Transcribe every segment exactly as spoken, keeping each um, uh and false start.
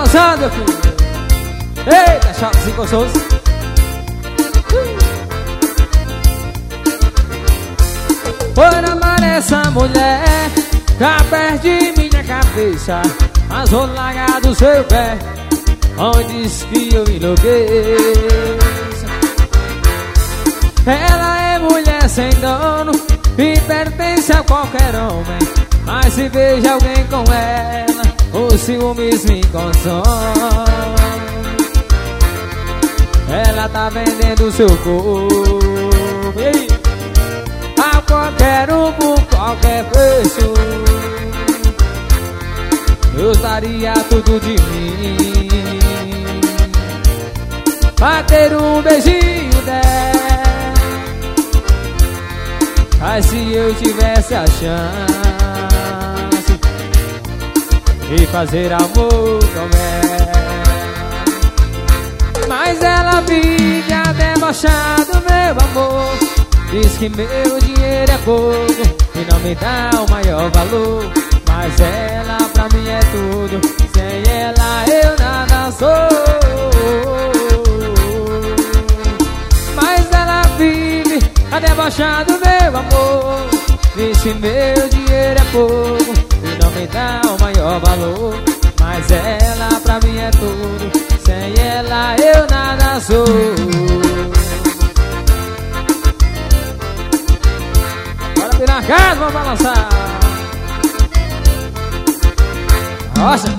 balançando, meu filho. Eita, chato, gostoso. Por amar essa mulher, já perdi minha cabeça, mas vou largar do seu pé, onde diz que eu enlouqueço. Ela é mulher sem dono e pertence a qualquer homem, mas se veja alguém com ela, os ciúmes me consomem. Ela tá vendendo seu corpo, ei, a qualquer um por qualquer preço. Eu daria tudo de mim pra ter um beijinho dela. Mas se eu tivesse a chance de fazer amor com ela, mas ela vive a debochar do meu amor. Diz que meu dinheiro é pouco e não me dá o maior valor, mas ela pra mim é tudo, sem ela eu nada sou. Mas ela vive a debochar do meu amor. Diz que meu dinheiro é pouco e não me dá o maior valor, mas ela pra mim é tudo, sem ela eu nada sou. Bora virar casa, vamos balançar. Nossa!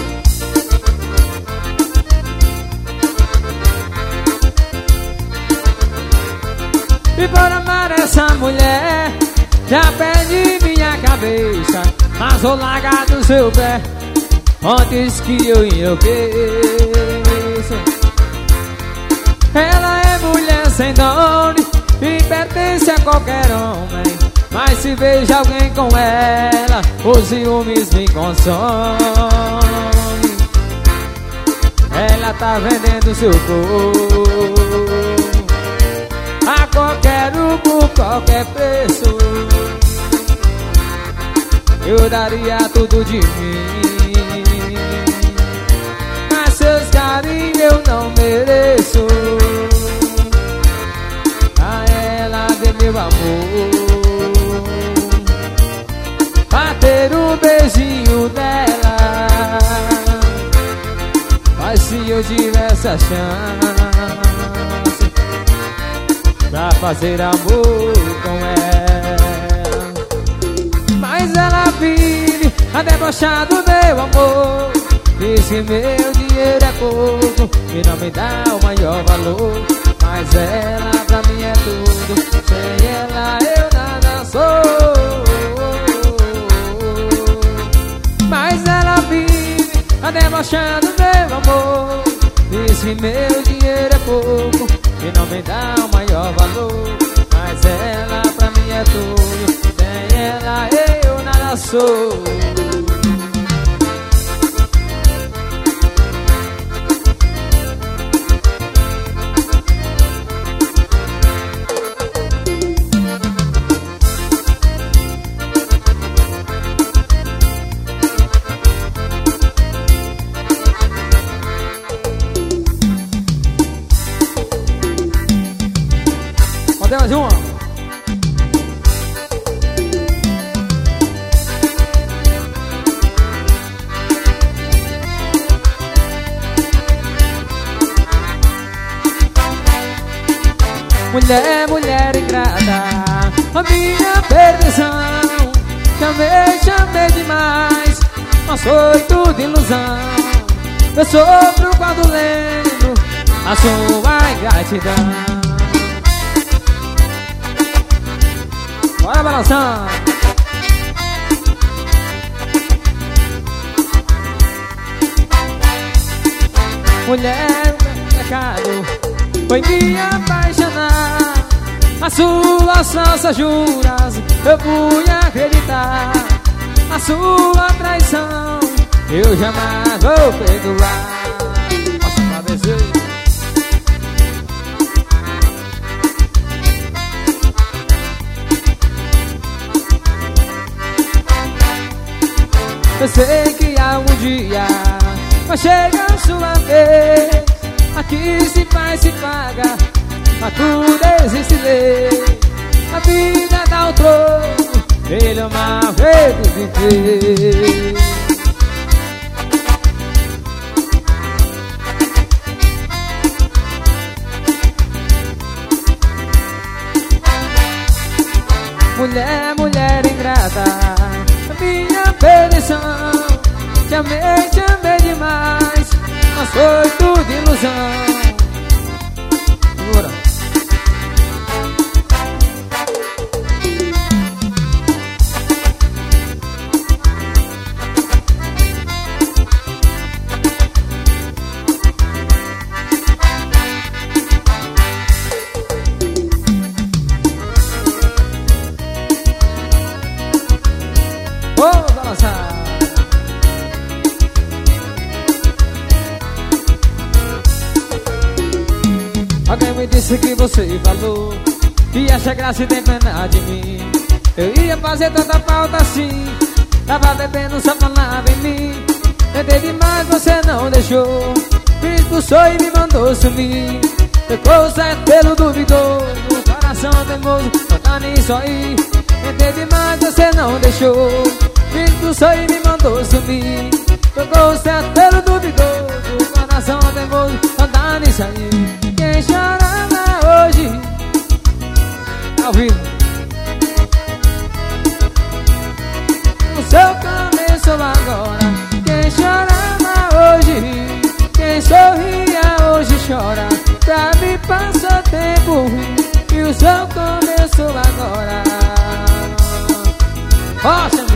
E por amar essa mulher, já perdi minha cabeça, mas vou largar do seu pé, antes que eu enlouqueça. Ela é mulher sem dono e pertence a qualquer homem, mas se veja alguém com ela, os ciúmes me consomem. Ela tá vendendo seu corpo a qualquer um por qualquer preço. Eu daria tudo de mim, mas seus carinhos eu não mereço. A ela dê meu amor, pra ter um beijinho dela. Mas se eu tivesse a chance pra fazer amor com ela, mas ela vive a debochar do meu amor. Diz que meu dinheiro é pouco e não me dá o maior valor, mas ela pra mim é tudo, sem ela eu nada sou. Mas ela vive a debochar do meu amor. Diz que meu dinheiro é pouco e não me dá o maior valor, mas ela pra mim é tudo, sem ela eu nada sou. Mais uma. Mulher, mulher ingrata, a minha perdição. Chamei, chamei demais, mas foi tudo ilusão. Eu sofro quando lembro a sua ingratidão. Bora balançar. Mulher, pecado foi me apaixonar. As suas falsas juras eu fui acreditar. A sua traição eu jamais vou perdoar. Passa pra descer. Eu sei que algum dia mas chega a sua vez. Aqui se faz, se paga, mas tudo existe lei. A vida dá o troco, ele é uma vez viver. Mulher, mulher ingrata, minha perdição. Te amei, te amei demais, mas foi tudo ilusão. Segura. Vou balançar. Alguém me disse que você falou que acha graça e tem pena de mim. Eu ia fazer tanta falta assim, tava bebendo, só falava em mim. Tentei demais, você não deixou, me expulsou e me mandou sumir. Ficou certo pelo duvidoso, coração teimoso, não tá nisso aí. Tentei demais, você não deixou, me expulsou e me mandou sumir. Ficou certo pelo duvidoso, coração teimoso, não tá nisso aí. Quem chorava hoje, ao vivo, o seu começou agora. Quem chorava hoje, quem sorria hoje chora. Pra mim passou tempo ruim e o seu começou agora. Rocha,